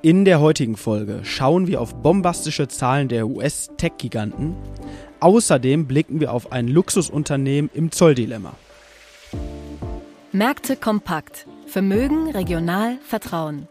In der heutigen Folge schauen wir auf bombastische Zahlen der US-Tech-Giganten. Außerdem blicken wir auf ein Luxusunternehmen im Zolldilemma. Märkte kompakt. Vermögen, regional, Vertrauen.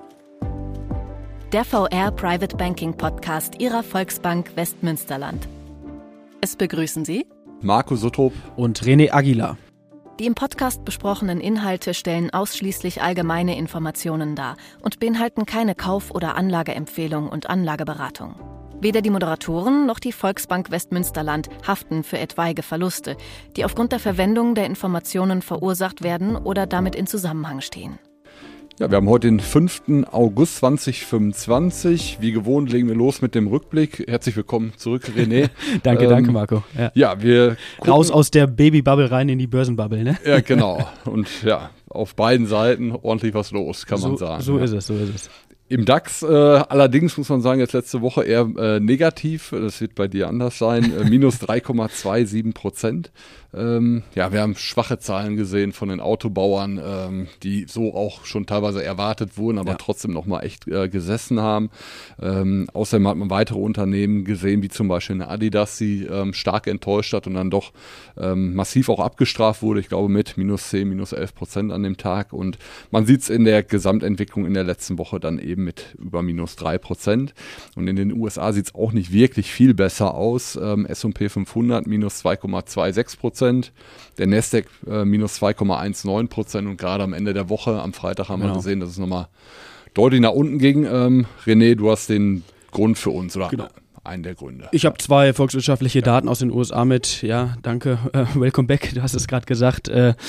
Der VR Private Banking Podcast Ihrer Volksbank Westmünsterland. Es begrüßen Sie Marco Suttrop und René Aguilar. Die im Podcast besprochenen Inhalte stellen ausschließlich allgemeine Informationen dar und beinhalten keine Kauf- oder Anlageempfehlung und Anlageberatung. Weder die Moderatoren noch die Volksbank Westmünsterland haften für etwaige Verluste, die aufgrund der Verwendung der Informationen verursacht werden oder damit in Zusammenhang stehen. Ja, wir haben heute den 5. August 2025. Wie gewohnt legen wir los mit dem Rückblick. Herzlich willkommen zurück, René. Danke, Marco. Ja, wir gucken raus aus der Babybubble rein in die Börsenbubble, ne? Ja, genau. Und ja, auf beiden Seiten ordentlich was los, kann man sagen. So ist es. Im DAX allerdings muss man sagen, jetzt letzte Woche eher negativ. Das wird bei dir anders sein. Minus 3,27%. Ja, wir haben schwache Zahlen gesehen von den Autobauern, die so auch schon teilweise erwartet wurden, aber trotzdem noch mal echt gesessen haben. Außerdem hat man weitere Unternehmen gesehen, wie zum Beispiel eine Adidas, die stark enttäuscht hat und dann doch massiv auch abgestraft wurde. Ich glaube mit minus 10, minus 11% an dem Tag. Und man sieht es in der Gesamtentwicklung in der letzten Woche dann eben mit über minus 3%. Und in den USA sieht es auch nicht wirklich viel besser aus. S&P 500 minus 2,26%. Der Nasdaq minus 2,19% und gerade am Ende der Woche, am Freitag haben wir gesehen, dass es nochmal deutlich nach unten ging. René, du hast den Grund für uns, oder? Genau. Einen der Gründe. Ich habe zwei volkswirtschaftliche Daten aus den USA mit. Ja, danke. Welcome back, du hast es gerade gesagt.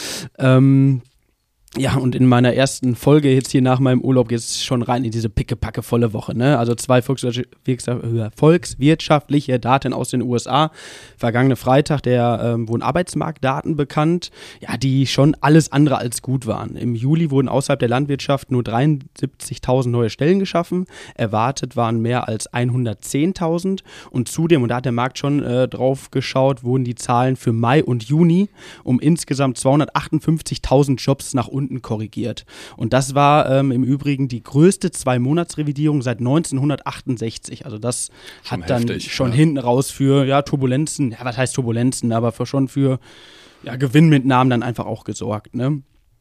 Ja, und in meiner ersten Folge jetzt hier nach meinem Urlaub geht es schon rein in diese pickepacke volle Woche, ne? Also zwei volkswirtschaftliche Daten aus den USA. Vergangene Freitag wurden Arbeitsmarktdaten bekannt, ja, die schon alles andere als gut waren. Im Juli wurden außerhalb der Landwirtschaft nur 73.000 neue Stellen geschaffen. Erwartet waren mehr als 110.000. Und zudem, und da hat der Markt schon drauf geschaut, wurden die Zahlen für Mai und Juni um insgesamt 258.000 Jobs nach unten korrigiert. Und das war im Übrigen die größte 2-Monats-Revidierung seit 1968. Also das schon hat dann heftig, schon hinten raus für Turbulenzen, ja, was heißt Turbulenzen, aber für Gewinnmitnahmen dann einfach auch gesorgt, ne?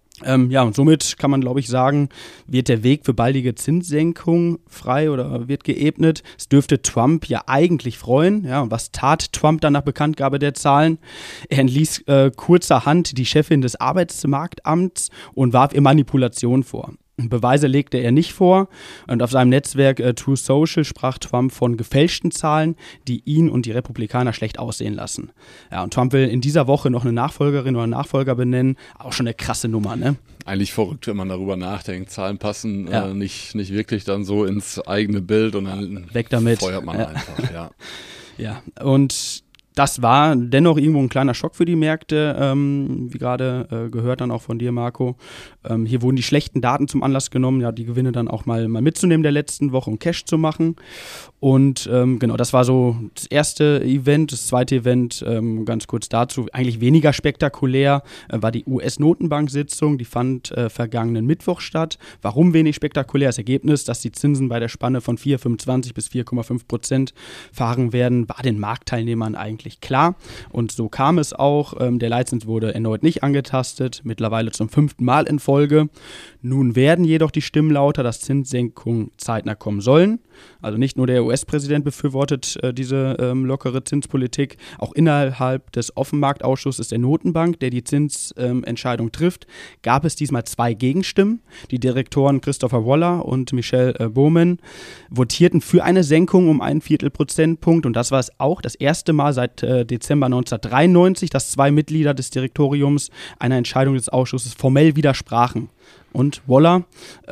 Und somit kann man, glaube ich, sagen, wird der Weg für baldige Zinssenkung frei oder wird geebnet. Es dürfte Trump ja eigentlich freuen. Ja, und was tat Trump dann nach Bekanntgabe der Zahlen? Er entließ kurzerhand die Chefin des Arbeitsmarktamts und warf ihr Manipulation vor. Beweise legte er nicht vor und auf seinem Netzwerk True Social sprach Trump von gefälschten Zahlen, die ihn und die Republikaner schlecht aussehen lassen. Ja, und Trump will in dieser Woche noch eine Nachfolgerin oder einen Nachfolger benennen. Auch schon eine krasse Nummer, ne? Eigentlich verrückt, wenn man darüber nachdenkt. Zahlen passen nicht wirklich dann so ins eigene Bild und dann weg damit. Feuert man einfach, ja. Ja, und das war dennoch irgendwo ein kleiner Schock für die Märkte, wie gerade gehört dann auch von dir, Marco. Hier wurden die schlechten Daten zum Anlass genommen, ja, die Gewinne dann auch mal mitzunehmen der letzten Woche und Cash zu machen. Und das war so das erste Event. Das zweite Event, ganz kurz dazu, eigentlich weniger spektakulär, war die US-Notenbank-Sitzung. Die fand vergangenen Mittwoch statt. Warum wenig spektakulär? Das Ergebnis, dass die Zinsen bei der Spanne von 4,25 bis 4,5% fahren werden, war den Marktteilnehmern eigentlich klar. Und so kam es auch. Der Leitzins wurde erneut nicht angetastet, mittlerweile zum 5. Mal in Folge. Nun werden jedoch die Stimmen lauter, dass Zinssenkungen zeitnah kommen sollen. Also nicht nur der US-Präsident befürwortet diese lockere Zinspolitik, auch innerhalb des Offenmarktausschusses der Notenbank, der die Zinsentscheidung trifft, gab es diesmal 2 Gegenstimmen. Die Direktoren Christopher Waller und Michelle Bowman votierten für eine Senkung um 0,25 Prozentpunkt und das war es auch das erste Mal seit Dezember 1993, dass 2 Mitglieder des Direktoriums einer Entscheidung des Ausschusses formell widersprachen. Und Waller,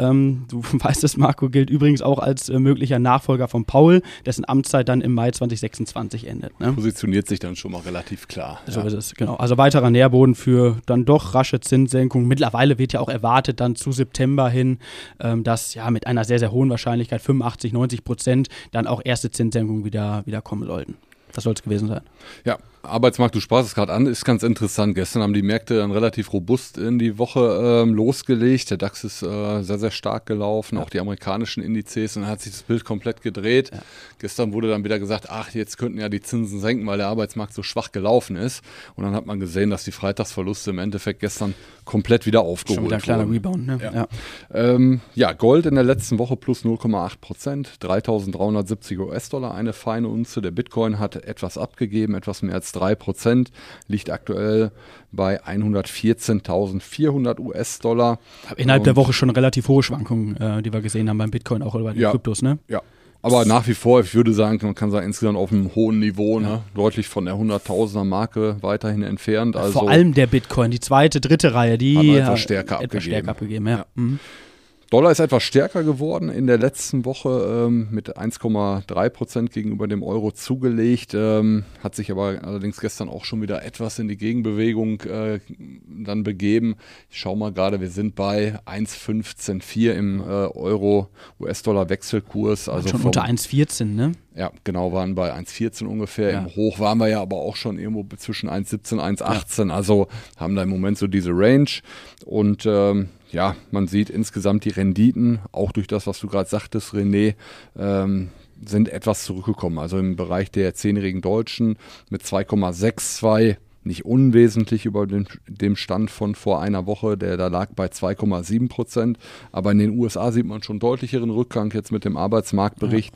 du weißt es, Marco, gilt übrigens auch als möglicher Nachfolger von Powell, dessen Amtszeit dann im Mai 2026 endet. Ne? Positioniert sich dann schon mal relativ klar. So ist es, genau. Also weiterer Nährboden für dann doch rasche Zinssenkung. Mittlerweile wird ja auch erwartet, dann zu September hin, dass ja mit einer sehr, sehr hohen Wahrscheinlichkeit, 85-90%, dann auch erste Zinssenkungen wieder kommen sollten. Das soll es gewesen sein. Ja, Arbeitsmarkt, du sprachst es gerade an, ist ganz interessant. Gestern haben die Märkte dann relativ robust in die Woche losgelegt. Der DAX ist sehr, sehr stark gelaufen, auch die amerikanischen Indizes, und dann hat sich das Bild komplett gedreht. Ja. Gestern wurde dann wieder gesagt, jetzt könnten ja die Zinsen senken, weil der Arbeitsmarkt so schwach gelaufen ist. Und dann hat man gesehen, dass die Freitagsverluste im Endeffekt gestern komplett wieder aufgeholt wurden. Schon wieder ein kleiner Rebound, ne? Ja. Gold in der letzten Woche plus 0,8%, 3.370 US-Dollar, eine feine Unze. Der Bitcoin hat etwas abgegeben, etwas mehr als 3%, liegt aktuell bei 114.400 US-Dollar. Innerhalb der Woche schon relativ hohe Schwankungen, die wir gesehen haben beim Bitcoin, auch über die Kryptos, ne? Ja. Aber nach wie vor, ich würde sagen, man kann sagen, insgesamt auf einem hohen Niveau, ne? Deutlich von der 100.000er Marke weiterhin entfernt. Also vor allem der Bitcoin, die zweite, dritte Reihe, die hat etwas stärker abgegeben. Ja. Mhm. Dollar ist etwas stärker geworden in der letzten Woche mit 1,3% gegenüber dem Euro zugelegt, hat sich aber allerdings gestern auch schon wieder etwas in die Gegenbewegung dann begeben. Ich schaue mal gerade, wir sind bei 1,15,4 im Euro-US-Dollar-Wechselkurs. Also schon unter 1,14, ne? Ja, genau, waren bei 1,14 ungefähr. Ja. Im Hoch waren wir ja aber auch schon irgendwo zwischen 1,17 und 1,18. Ja. Also haben da im Moment so diese Range. Und man sieht insgesamt die Renditen, auch durch das, was du gerade sagtest, René, sind etwas zurückgekommen. Also im Bereich der 10-jährigen Deutschen mit 2,62, nicht unwesentlich über dem Stand von vor einer Woche, der da lag bei 2,7%. Aber in den USA sieht man schon deutlicheren Rückgang jetzt mit dem Arbeitsmarktbericht.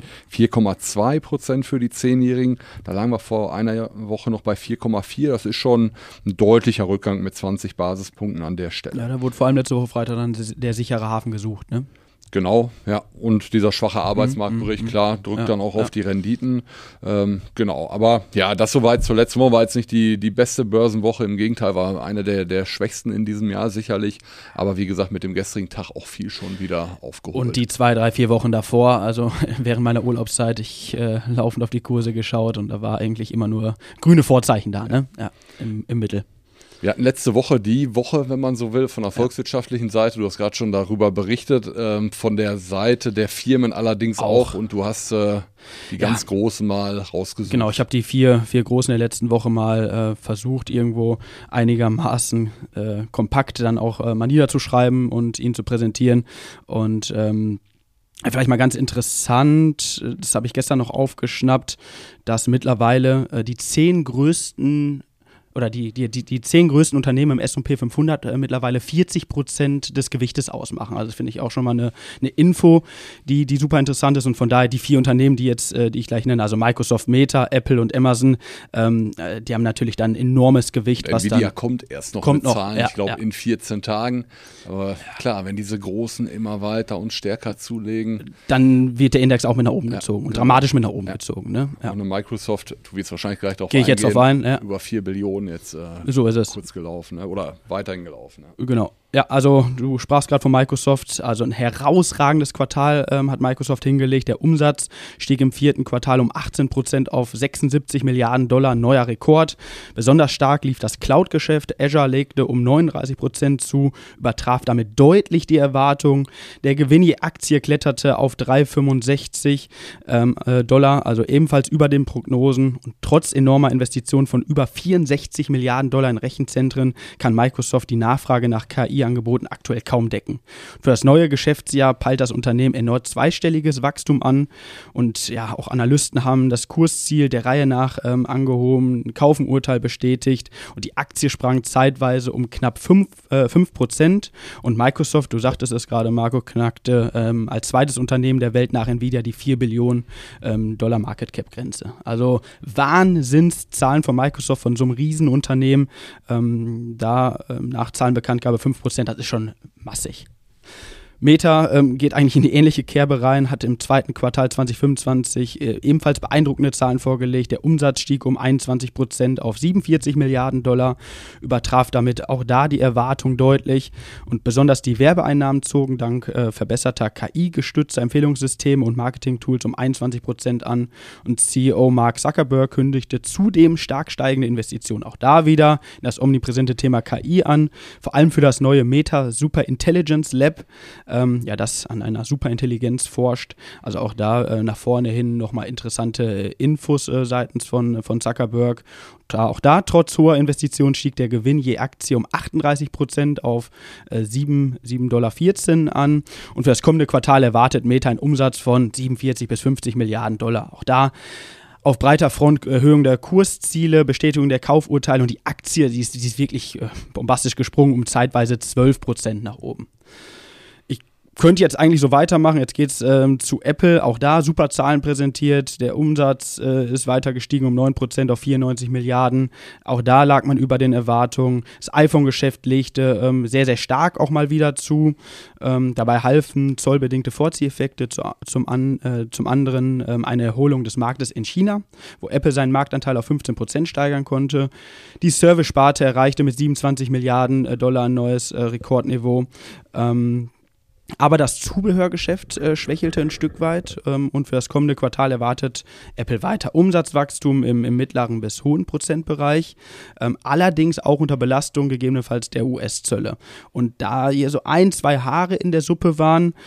4,2% für die 10-Jährigen. Da lagen wir vor einer Woche noch bei 4,4%. Das ist schon ein deutlicher Rückgang mit 20 Basispunkten an der Stelle. Ja, da wurde vor allem letzte Woche Freitag dann der sichere Hafen gesucht, ne? Genau, ja. Und dieser schwache Arbeitsmarktbericht, klar, drückt dann auch auf die Renditen. Genau, aber ja, das soweit zur letzten Woche war jetzt nicht die beste Börsenwoche. Im Gegenteil, war eine der schwächsten in diesem Jahr sicherlich. Aber wie gesagt, mit dem gestrigen Tag auch viel schon wieder aufgeholt. Und die 2, 3, 4 Wochen davor, also während meiner Urlaubszeit, ich laufend auf die Kurse geschaut und da war eigentlich immer nur grüne Vorzeichen da, ne? Ja, im Mittel. Wir hatten letzte Woche die Woche, wenn man so will, von der volkswirtschaftlichen Seite. Du hast gerade schon darüber berichtet, von der Seite der Firmen allerdings auch. Und du hast die ganz großen mal rausgesucht. Genau, ich habe die vier großen der letzten Woche mal versucht, irgendwo einigermaßen kompakt dann auch mal niederzuschreiben und ihn zu präsentieren. Und vielleicht mal ganz interessant, das habe ich gestern noch aufgeschnappt, dass mittlerweile die 10 größten oder die 10 größten Unternehmen im S&P 500 mittlerweile 40% des Gewichtes ausmachen. Also das finde ich auch schon mal eine Info, die super interessant ist. Und von daher die 4 Unternehmen, die ich gleich nenne, also Microsoft, Meta, Apple und Amazon, die haben natürlich dann ein enormes Gewicht. Nvidia kommt erst noch mit Zahlen, ich glaube in 14 Tagen. Aber klar, wenn diese Großen immer weiter und stärker zulegen, dann wird der Index auch mit nach oben gezogen und dramatisch mit nach oben gezogen. Ne? Ja. Und eine Microsoft, du wirst wahrscheinlich gleich darauf eingehen, gehe ich jetzt drauf ein, über 4 Billionen jetzt so ist es. Kurz gelaufen, ne? Oder weiterhin gelaufen. Ne? Genau. Ja, also du sprachst gerade von Microsoft, also ein herausragendes Quartal hat Microsoft hingelegt. Der Umsatz stieg im 4. Quartal um 18% auf 76 Milliarden $, neuer Rekord. Besonders stark lief das Cloud-Geschäft. Azure legte um 39% zu, übertraf damit deutlich die Erwartung. Der Gewinn je Aktie kletterte auf 3,65 $, also ebenfalls über den Prognosen. Und trotz enormer Investitionen von über 64 Milliarden $ in Rechenzentren kann Microsoft die Nachfrage nach KI-Angeboten aktuell kaum decken. Für das neue Geschäftsjahr peilt das Unternehmen erneut zweistelliges Wachstum an und ja, auch Analysten haben das Kursziel der Reihe nach angehoben, ein Kaufenurteil bestätigt und die Aktie sprang zeitweise um knapp 5% und Microsoft, du sagtest es gerade, Marco, knackte als zweites Unternehmen der Welt nach Nvidia die 4 Billionen $ Market Cap Grenze. Also Wahnsinnszahlen von Microsoft, von so einem Riesenunternehmen, nach Zahlenbekanntgabe 5%, das ist schon massig. Meta geht eigentlich in die ähnliche Kerbe rein, hat im 2. Quartal 2025 ebenfalls beeindruckende Zahlen vorgelegt. Der Umsatz stieg um 21% auf 47 Milliarden $, übertraf damit auch da die Erwartung deutlich. Und besonders die Werbeeinnahmen zogen dank verbesserter KI-gestützter Empfehlungssysteme und Marketing-Tools um 21% an. Und CEO Mark Zuckerberg kündigte zudem stark steigende Investitionen auch da wieder in das omnipräsente Thema KI an, vor allem für das neue Meta Super Intelligence Lab, das an einer Superintelligenz forscht. Also auch da nach vorne hin nochmal interessante Infos seitens von Zuckerberg. Auch da, trotz hoher Investitionen, stieg der Gewinn je Aktie um 38% auf $7,14 an. Und für das kommende Quartal erwartet Meta einen Umsatz von 47 bis 50 Milliarden $. Auch da auf breiter Front Erhöhung der Kursziele, Bestätigung der Kaufurteile und die Aktie, die ist wirklich bombastisch gesprungen um zeitweise 12% nach oben. Könnte jetzt eigentlich so weitermachen. Jetzt geht es zu Apple. Auch da super Zahlen präsentiert. Der Umsatz ist weiter gestiegen um 9% auf 94 Milliarden. Auch da lag man über den Erwartungen. Das iPhone-Geschäft legte sehr, sehr stark auch mal wieder zu. Dabei halfen zollbedingte Vorzieheffekte zum anderen eine Erholung des Marktes in China, wo Apple seinen Marktanteil auf 15% steigern konnte. Die Service-Sparte erreichte mit 27 Milliarden $, ein neues Rekordniveau. Aber das Zubehörgeschäft schwächelte ein Stück weit und für das kommende Quartal erwartet Apple weiter Umsatzwachstum im mittleren bis hohen Prozentbereich, allerdings auch unter Belastung gegebenenfalls der US-Zölle. Und da hier so 1-2 Haare in der Suppe waren,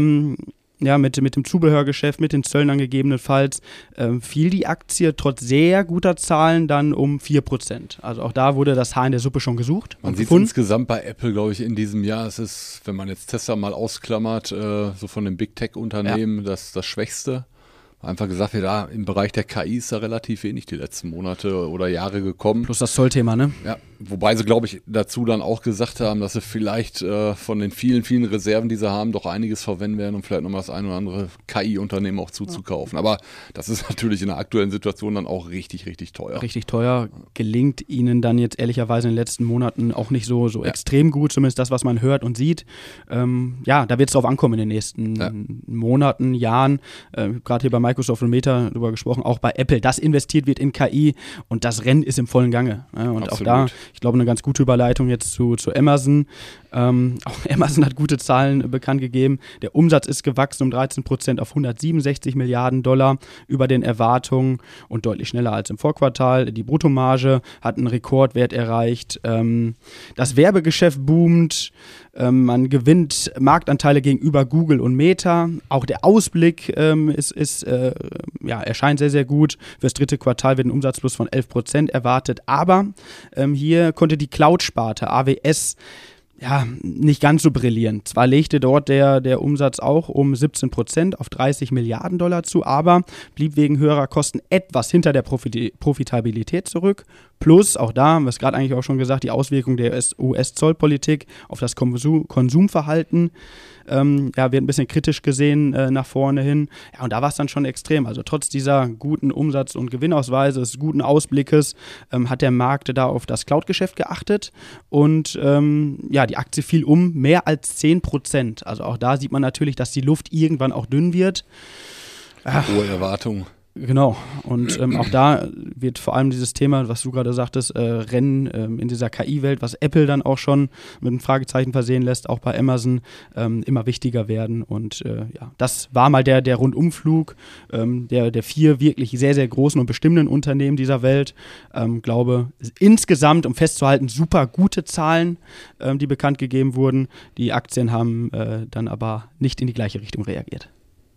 mit dem Zubehörgeschäft, mit den Zöllen dann gegebenenfalls, fiel die Aktie trotz sehr guter Zahlen dann um 4%. Also auch da wurde das Haar in der Suppe schon gesucht. Man sieht insgesamt bei Apple, glaube ich, in diesem Jahr, es ist, wenn man jetzt Tesla mal ausklammert, so von den Big Tech-Unternehmen, das Schwächste. Einfach gesagt wird, im Bereich der KI ist da relativ wenig die letzten Monate oder Jahre gekommen. Plus das Zollthema, ne? Ja, wobei sie, glaube ich, dazu dann auch gesagt haben, dass sie vielleicht von den vielen, vielen Reserven, die sie haben, doch einiges verwenden werden, um vielleicht nochmal das ein oder andere KI-Unternehmen auch zuzukaufen. Aber das ist natürlich in der aktuellen Situation dann auch richtig, richtig teuer. Richtig teuer. Gelingt ihnen dann jetzt ehrlicherweise in den letzten Monaten auch nicht so extrem gut, zumindest das, was man hört und sieht. Da wird es drauf ankommen in den nächsten Monaten, Jahren. Gerade hier bei Microsoft und Meta drüber gesprochen, auch bei Apple, dass investiert wird in KI und das Rennen ist im vollen Gange. Und absolut. Auch da, ich glaube, eine ganz gute Überleitung jetzt zu Amazon. Auch Amazon hat gute Zahlen bekannt gegeben. Der Umsatz ist gewachsen um 13% auf 167 Milliarden $, über den Erwartungen und deutlich schneller als im Vorquartal. Die Bruttomarge hat einen Rekordwert erreicht. Das Werbegeschäft boomt. Man gewinnt Marktanteile gegenüber Google und Meta. Auch der Ausblick erscheint sehr, sehr gut. Für das dritte Quartal wird ein Umsatzplus von 11% erwartet. Aber hier konnte die Cloud-Sparte AWS nicht ganz so brillieren. Zwar legte dort der Umsatz auch um 17% auf 30 Milliarden $, zu, aber blieb wegen höherer Kosten etwas hinter der Profitabilität zurück. Plus, auch da haben wir es gerade eigentlich auch schon gesagt, die Auswirkung der US-Zollpolitik auf das Konsumverhalten wird ein bisschen kritisch gesehen nach vorne hin. Ja, und da war es dann schon extrem. Also trotz dieser guten Umsatz- und Gewinnausweise, des guten Ausblickes, hat der Markt da auf das Cloud-Geschäft geachtet und die Aktie fiel um mehr als 10%. Also auch da sieht man natürlich, dass die Luft irgendwann auch dünn wird. Hohe Erwartungen. Genau, und auch da wird vor allem dieses Thema, was du gerade sagtest, Rennen in dieser KI-Welt, was Apple dann auch schon mit einem Fragezeichen versehen lässt, auch bei Amazon, immer wichtiger werden. Und das war mal der Rundumflug der 4 wirklich sehr, sehr großen und bestimmenden Unternehmen dieser Welt. Glaube, insgesamt, um festzuhalten, super gute Zahlen, die bekannt gegeben wurden. Die Aktien haben dann aber nicht in die gleiche Richtung reagiert.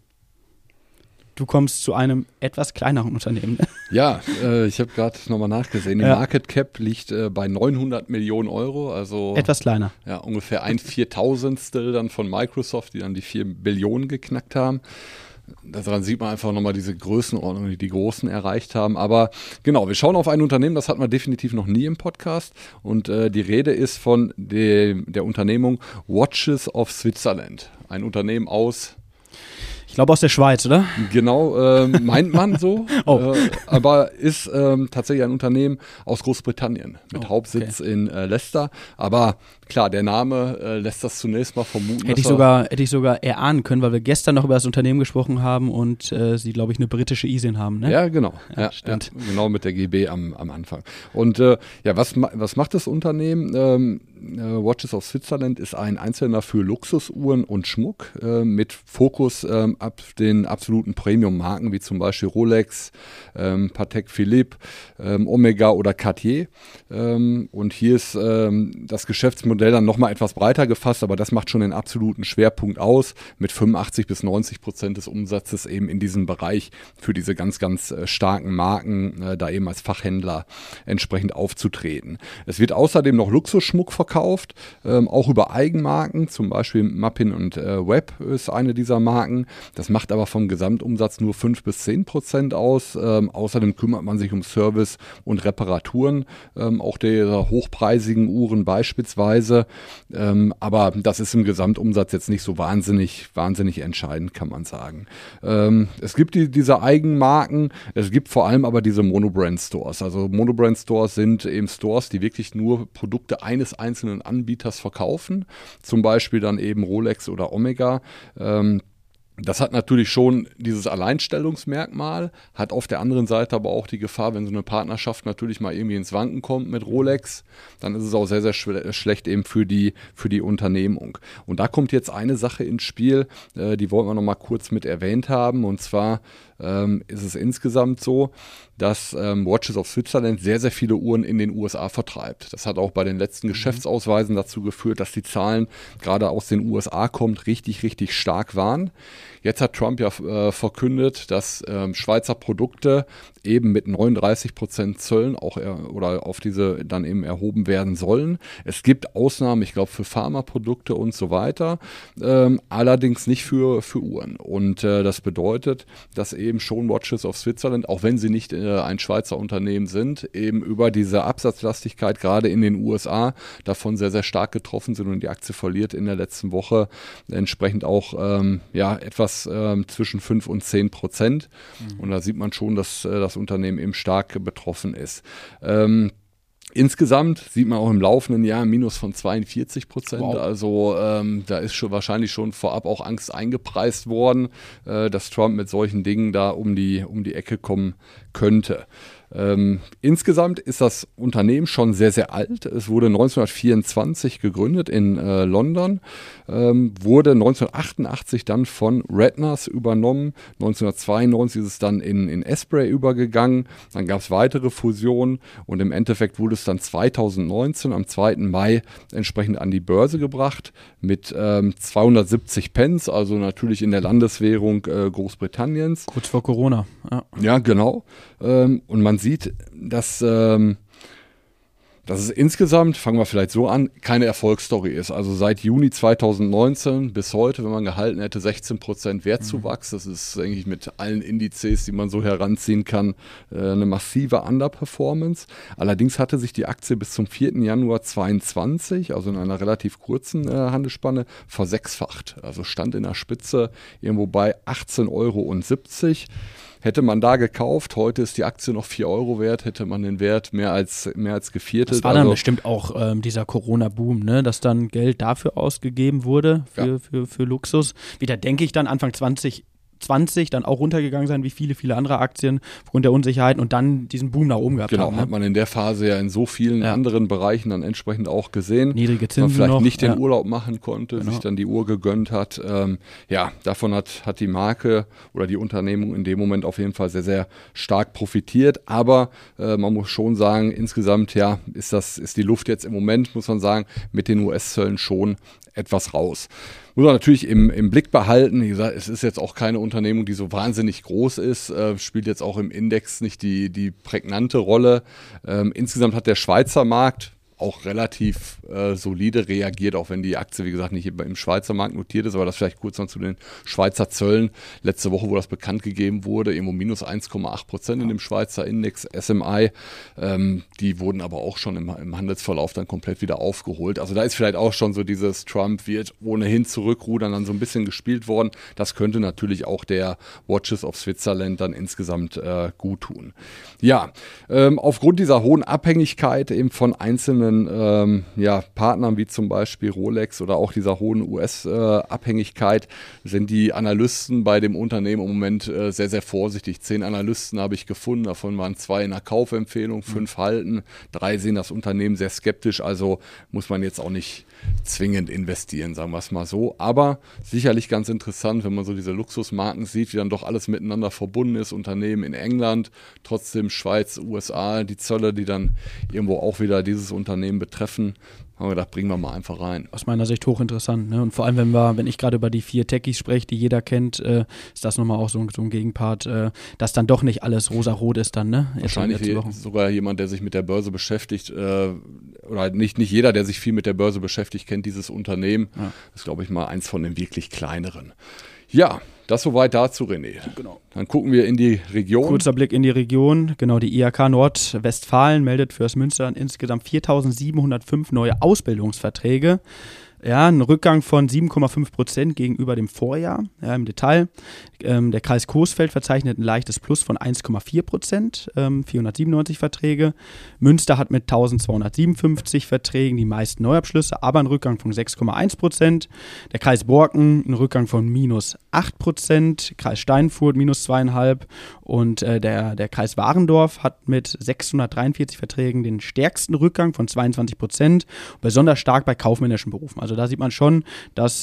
Du kommst zu einem etwas kleineren Unternehmen. Ja, ich habe gerade nochmal nachgesehen. Die Market Cap liegt bei 900 Millionen Euro. Also etwas kleiner. Ja, ungefähr 1/4000stel dann von Microsoft, die dann die 4 Billionen geknackt haben. Daran sieht man einfach nochmal diese Größenordnung, die die Großen erreicht haben. Aber genau, wir schauen auf ein Unternehmen, das hatten wir definitiv noch nie im Podcast. Und die Rede ist von der Unternehmung Watches of Switzerland. Ein Unternehmen aus... Ich glaube aus der Schweiz, oder? Genau, meint man so. Aber ist tatsächlich ein Unternehmen aus Großbritannien mit Hauptsitz in Leicester. Aber klar, der Name lässt das zunächst mal vermuten. Hätte ich sogar erahnen können, weil wir gestern noch über das Unternehmen gesprochen haben und sie, glaube ich, eine britische ISIN haben. Ne? Ja, genau. Ja, stimmt. Ja, genau, mit der GB am Anfang. Und was macht das Unternehmen? Watches of Switzerland ist ein Einzelhändler für Luxusuhren und Schmuck mit Fokus ab den absoluten Premium-Marken wie zum Beispiel Rolex, Patek Philippe, Omega oder Cartier. Und hier ist das Geschäftsmodell Modell dann nochmal etwas breiter gefasst, aber das macht schon den absoluten Schwerpunkt aus, mit 85-90% des Umsatzes eben in diesem Bereich für diese ganz, ganz starken Marken, da eben als Fachhändler entsprechend aufzutreten. Es wird außerdem noch Luxusschmuck verkauft, auch über Eigenmarken, zum Beispiel Mappin und Web ist eine dieser Marken. Das macht aber vom Gesamtumsatz nur 5-10% aus. Außerdem kümmert man sich um Service und Reparaturen, auch der hochpreisigen Uhren beispielsweise. Aber das ist im Gesamtumsatz jetzt nicht so wahnsinnig entscheidend, kann man sagen. Es gibt diese Eigenmarken, es gibt vor allem aber diese Monobrand-Stores. Also Monobrand-Stores sind eben Stores, die wirklich nur Produkte eines einzelnen Anbieters verkaufen, zum Beispiel dann eben Rolex oder Omega. Das hat natürlich schon dieses Alleinstellungsmerkmal, hat auf der anderen Seite aber auch die Gefahr, wenn so eine Partnerschaft natürlich mal irgendwie ins Wanken kommt mit Rolex, dann ist es auch sehr, sehr schlecht eben für die Unternehmung. Und da kommt jetzt eine Sache ins Spiel, die wollten wir noch mal kurz mit erwähnt haben, und zwar ist es insgesamt so, dass Watches of Switzerland sehr, sehr viele Uhren in den USA vertreibt. Das hat auch bei den letzten Geschäftsausweisen dazu geführt, dass die Zahlen gerade aus den USA kommt, richtig, richtig stark waren. Jetzt hat Trump ja verkündet, dass Schweizer Produkte eben mit 39% Zöllen auch oder auf diese dann eben erhoben werden sollen. Es gibt Ausnahmen, ich glaube, für Pharmaprodukte und so weiter, allerdings nicht für Uhren. Und das bedeutet, dass eben schon Watches of Switzerland, auch wenn sie nicht ein Schweizer Unternehmen sind, eben über diese Absatzlastigkeit gerade in den USA davon sehr, sehr stark getroffen sind, und die Aktie verliert in der letzten Woche entsprechend auch etwas zwischen 5 und 10%. Und da sieht man schon, dass das Unternehmen eben stark betroffen ist. Insgesamt sieht man auch im laufenden Jahr ein Minus von 42%. Wow. Also da ist schon wahrscheinlich schon vorab auch Angst eingepreist worden, dass Trump mit solchen Dingen da um die Ecke kommen könnte. Insgesamt ist das Unternehmen schon sehr, sehr alt. Es wurde 1924 gegründet in London, wurde 1988 dann von Redners übernommen. 1992 ist es dann in Espray übergegangen. Dann gab es weitere Fusionen, und im Endeffekt wurde es dann 2019 am 2. Mai entsprechend an die Börse gebracht mit 270 Pence, also natürlich in der Landeswährung Großbritanniens. Kurz vor Corona. Ja, genau. Und man sieht, dass es insgesamt, fangen wir vielleicht so an, keine Erfolgsstory ist. Also seit Juni 2019 bis heute, wenn man gehalten hätte, 16% Wertzuwachs. Das ist eigentlich mit allen Indizes, die man so heranziehen kann, eine massive Underperformance. Allerdings hatte sich die Aktie bis zum 4. Januar 2022, also in einer relativ kurzen Handelsspanne, versechsfacht. Also stand in der Spitze irgendwo bei 18,70 €. Hätte man da gekauft, heute ist die Aktie noch 4 € wert, hätte man den Wert mehr als geviertelt. Das war dann bestimmt auch dieser Corona-Boom, ne? Dass dann Geld dafür ausgegeben wurde für Luxus. Wieder denke ich dann Anfang 2020 dann auch runtergegangen sein, wie viele andere Aktien, aufgrund der Unsicherheiten, und dann diesen Boom nach oben gehabt haben. Genau, hat man in der Phase ja in so vielen anderen Bereichen dann entsprechend auch gesehen. Niedrige Zinsen man vielleicht noch, nicht den Urlaub machen konnte, sich dann die Uhr gegönnt hat. Davon hat die Marke oder die Unternehmung in dem Moment auf jeden Fall sehr, sehr stark profitiert. Aber man muss schon sagen, insgesamt ist die Luft jetzt im Moment, muss man sagen, mit den US-Zöllen schon etwas raus. Muss man natürlich im Blick behalten. Wie gesagt, es ist jetzt auch keine Unternehmung, die so wahnsinnig groß ist, spielt jetzt auch im Index nicht die prägnante Rolle. Insgesamt hat der Schweizer Markt auch relativ solide reagiert, auch wenn die Aktie, wie gesagt, nicht im Schweizer Markt notiert ist, aber das vielleicht kurz noch zu den Schweizer Zöllen. Letzte Woche, wo das bekannt gegeben wurde, irgendwo minus 1,8% in dem Schweizer Index SMI. Die wurden aber auch schon im Handelsverlauf dann komplett wieder aufgeholt. Also da ist vielleicht auch schon so dieses Trump wird ohnehin zurückrudern dann so ein bisschen gespielt worden. Das könnte natürlich auch der Watches of Switzerland dann insgesamt gut tun. Ja, aufgrund dieser hohen Abhängigkeit eben von einzelnen Partnern wie zum Beispiel Rolex oder auch dieser hohen US-Abhängigkeit sind die Analysten bei dem Unternehmen im Moment sehr, sehr vorsichtig. 10 Analysten habe ich gefunden, davon waren 2 in der Kaufempfehlung, 5 halten, 3 sehen das Unternehmen sehr skeptisch, also muss man jetzt auch nicht zwingend investieren, sagen wir es mal so. Aber sicherlich ganz interessant, wenn man so diese Luxusmarken sieht, wie dann doch alles miteinander verbunden ist. Unternehmen in England, trotzdem Schweiz, USA, die Zölle, die dann irgendwo auch wieder dieses Unternehmen Unternehmen betreffen, haben wir gedacht, bringen wir mal einfach rein. Aus meiner Sicht hochinteressant. Ne? Und vor allem, wenn ich gerade über die 4 Techies spreche, die jeder kennt, ist das nochmal auch so ein Gegenpart, dass dann doch nicht alles rosa-rot ist dann. Ne? Wahrscheinlich sogar jemand, der sich mit der Börse beschäftigt, oder nicht jeder, der sich viel mit der Börse beschäftigt, kennt dieses Unternehmen. Ja. Das ist, glaube ich, mal eins von den wirklich kleineren. Ja, das soweit dazu, René. Genau. Dann gucken wir in die Region. Kurzer Blick in die Region. Genau, die IHK Nordwestfalen meldet für das Münster insgesamt 4.705 neue Ausbildungsverträge. Ja, ein Rückgang von 7,5% gegenüber dem Vorjahr. Ja, im Detail. Der Kreis Coesfeld verzeichnet ein leichtes Plus von 1,4%, 497 Verträge. Münster hat mit 1.257 Verträgen die meisten Neuabschlüsse, aber einen Rückgang von 6,1%. Der Kreis Borken einen Rückgang von minus 8%, Kreis Steinfurt minus 2,5% und der Kreis Warendorf hat mit 643 Verträgen den stärksten Rückgang von 22%, besonders stark bei kaufmännischen Berufen. Also da sieht man schon, dass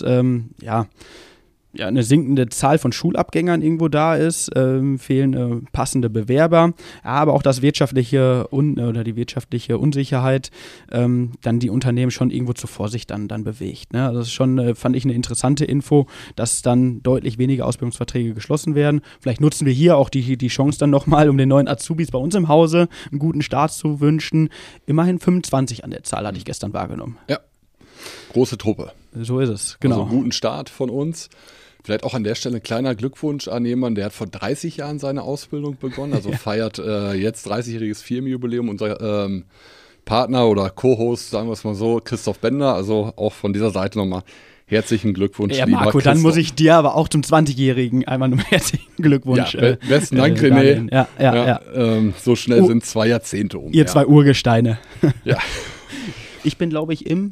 eine sinkende Zahl von Schulabgängern irgendwo da ist, fehlen passende Bewerber, aber auch das die wirtschaftliche Unsicherheit dann die Unternehmen schon irgendwo zur Vorsicht dann bewegt. Ne? Also das ist schon, fand ich, eine interessante Info, dass dann deutlich weniger Ausbildungsverträge geschlossen werden. Vielleicht nutzen wir hier auch die Chance dann nochmal, um den neuen Azubis bei uns im Hause einen guten Start zu wünschen. Immerhin 25 an der Zahl hatte ich gestern wahrgenommen. Ja, große Truppe. So ist es, genau. Also guten Start von uns. Vielleicht auch an der Stelle ein kleiner Glückwunsch an jemanden, der hat vor 30 Jahren seine Ausbildung begonnen, also feiert jetzt 30-jähriges Firmenjubiläum. Unser Partner oder Co-Host, sagen wir es mal so, Christoph Bender, also auch von dieser Seite nochmal herzlichen Glückwunsch. Ja, Marco, dann muss ich dir aber auch zum 20-Jährigen einmal einen herzlichen Glückwunsch. Ja, besten Dank, René. Ja. So schnell sind 2 Jahrzehnte um. Ihr 2 Urgesteine. Ja. Ich bin, glaube ich, im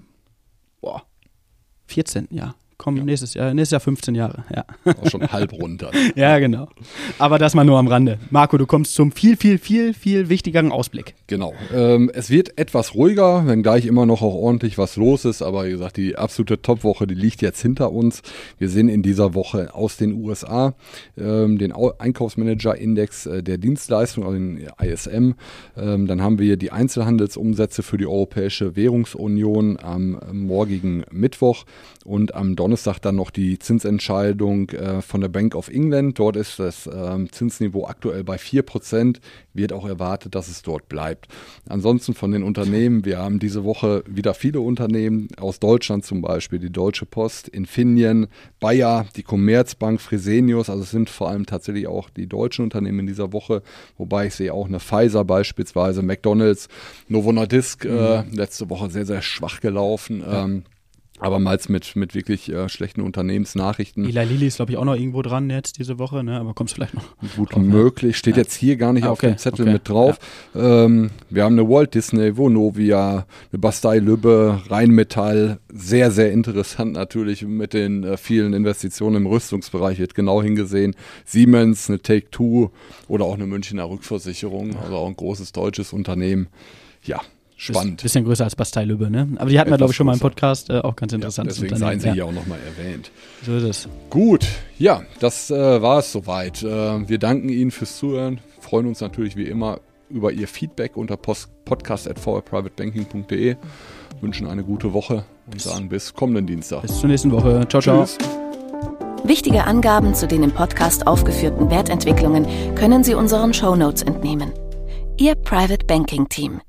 14. Jahr. Nächstes Jahr 15 Jahre. Ja. Auch schon halb runter. Ja, genau. Aber das mal nur am Rande. Marco, du kommst zum viel wichtigeren Ausblick. Genau. Es wird etwas ruhiger, wenngleich immer noch auch ordentlich was los ist. Aber wie gesagt, die absolute Top-Woche, die liegt jetzt hinter uns. Wir sehen in dieser Woche aus den USA den Einkaufsmanager-Index der Dienstleistung, also den ISM. Dann haben wir die Einzelhandelsumsätze für die Europäische Währungsunion am morgigen Mittwoch und am Donnerstag dann noch die Zinsentscheidung von der Bank of England. Dort ist das Zinsniveau aktuell bei 4%. Wird auch erwartet, dass es dort bleibt. Ansonsten von den Unternehmen, wir haben diese Woche wieder viele Unternehmen aus Deutschland, zum Beispiel die Deutsche Post, Infineon, Bayer, die Commerzbank, Fresenius. Also es sind vor allem tatsächlich auch die deutschen Unternehmen in dieser Woche, wobei ich sehe auch eine Pfizer beispielsweise, McDonald's, Novo Nordisk, letzte Woche sehr, sehr schwach gelaufen. Ja. Aber mal mit wirklich schlechten Unternehmensnachrichten. Eli Lilly ist, glaube ich, auch noch irgendwo dran jetzt diese Woche, ne? Aber kommst du vielleicht noch gut drauf, möglich. Steht jetzt hier gar nicht auf dem Zettel mit drauf. Ja. Wir haben eine Walt Disney, Vonovia, eine Bastei Lübbe, Rheinmetall. Sehr, sehr interessant natürlich mit den vielen Investitionen im Rüstungsbereich wird genau hingesehen. Siemens, eine Take-Two oder auch eine Münchner Rückversicherung, also auch ein großes deutsches Unternehmen. Ja. Spannend. Bisschen größer als Bastei Lübbe, ne? Aber die hatten wir, glaube ich, schon mal im Podcast, auch ganz interessant. Ja, deswegen seien sie hier auch nochmal erwähnt. So ist es. Gut, ja, das war es soweit. Wir danken Ihnen fürs Zuhören, freuen uns natürlich wie immer über Ihr Feedback unter podcast@vrprivatebanking.de, wünschen eine gute Woche und sagen bis kommenden Dienstag. Bis zur nächsten Woche. Ciao, ciao. Tschüss. Wichtige Angaben zu den im Podcast aufgeführten Wertentwicklungen können Sie unseren Shownotes entnehmen. Ihr Private Banking Team.